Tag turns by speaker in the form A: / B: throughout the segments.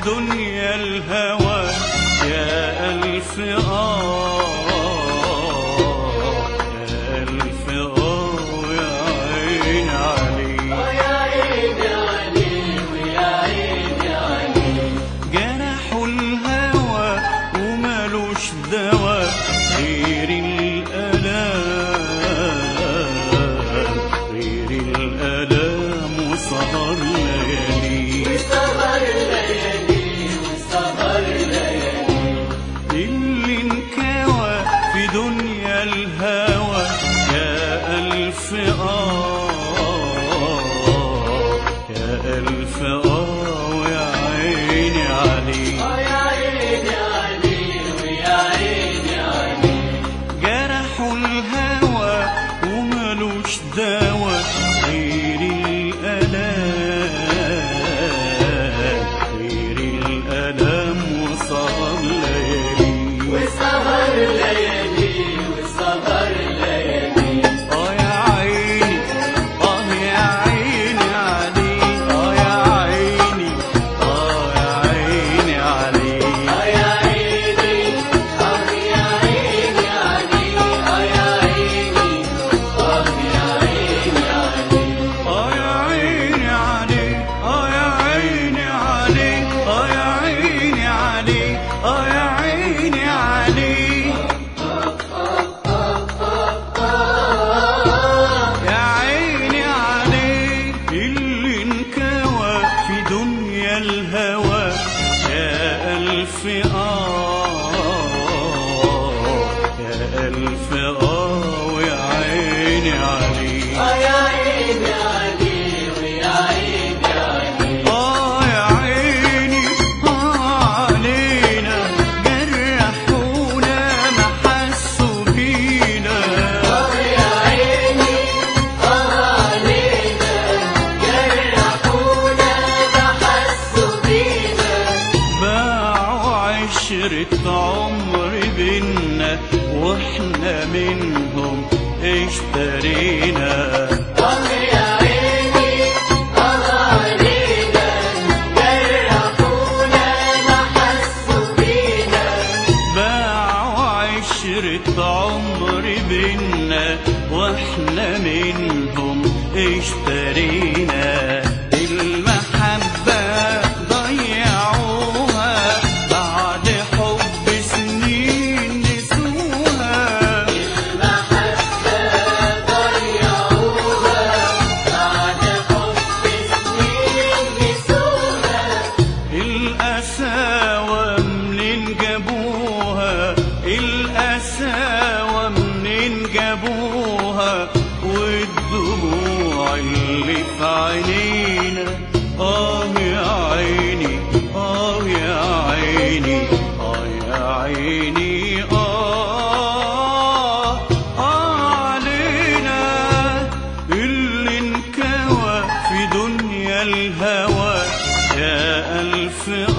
A: دنيا الهوى يا ألف يا ألف يا عين علي
B: يا عين علي ويا عين علي.
A: جرحوا الهوى ومالوش دوا غير الآلام غير الآلام وسهر ليالي
B: وسهر ليالي وسهر ليالي.
A: اللي انكوى في دنيا الهوى يا ألف يا ألف ويا عيني علي
B: يا عين علي ويا عين علي.
A: جرحوا الهوى ومالوش دوا غير الآلام غير الآلام وسهر ليالي
B: وسهر ليالي وسهر ليالي.
A: يا عيني يا عيني علي يا عيني يا عيني علي
B: يا عيني يا عيني علي. يا عيني يا عيني علي.
A: يا عيني علي يا عيني علي يا عيني علي يا عيني علي يا عيني عليك اللي انكوى في دنيا الهوى يا ألف يا ألف ويا عيني عليك
B: يا عين علي ويا عين علي.
A: يا عيني علينا جرحونا ما حسوا بينا
B: يا عيني علينا جرحونا ما حسوا بينا.
A: باعوا عشرة عمر بينا واحنا منهم اشترينا
B: يا عيني علينا جرحونا ما حسوا بينا.
A: باعوا عشرة عمر بينا واحنا منهم اشترينا المحبة ضيعوها بعد حب سنين نسوها
B: المحبة ضيعوها بعد حب سنين نسوها.
A: القساوة منين جابوها القساوة منين جابوها والدموع اللي في عينينا يا عيني يا عيني يا عيني علينا اللي انكوى في دنيا الهوى يا ألف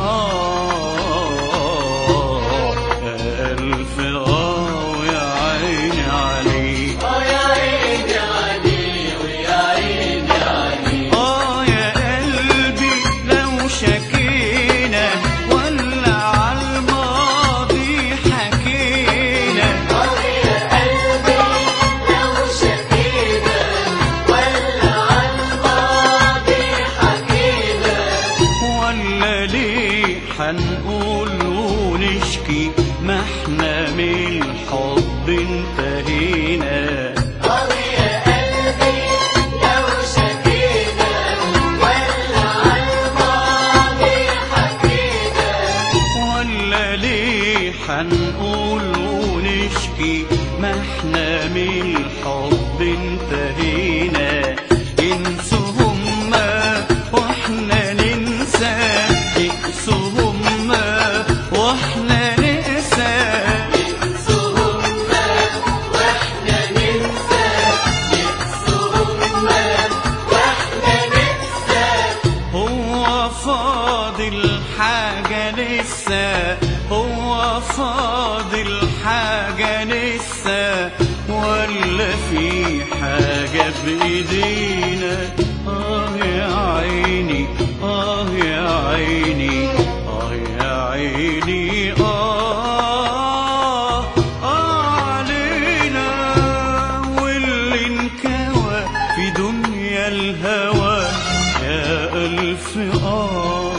A: يا ألف ويا عيني عليك
B: يا عين علي ويا عين علي.
A: يا قلبي لو شكينا ولا عالماضي حكينا
B: يا قلبي لو شكينا ولا عالماضي حكينا.
A: ولا ليه حنقول ونشكي ما احنا من الحب انتهينا
B: يا قلبي لو شكينا ولا عالماضي حكينا.
A: ولا ليه حنقول ونشكي ما احنا من الحب انتهينا ينسوا هما واحنا ننسى ينسوا هما واحنا ننسى
B: ينسوهما واحنا ننسى. ينسوهما واحنا ننسى.
A: هو فاضل حاجة لسه هو فاضل حاجة لسه ولا في حاجة بإيدينا يا عيني يا عيني في دنيا الهوى يا ألف